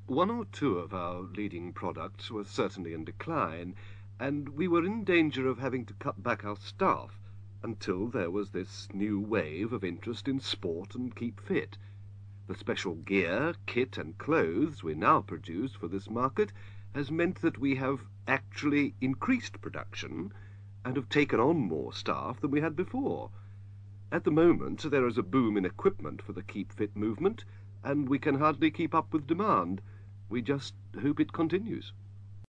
One or two of our leading products were certainly in decline, and we were in danger of having to cut back our staff until there was this new wave of interest in sport and keep fit. The special gear, kit, and clothes we now produce for this market has meant that we have actually increased production and have taken on more staff than we had before. At the moment, there is a boom in equipment for the keep fit movement, and we can hardly keep up with demand. We just hope it continues.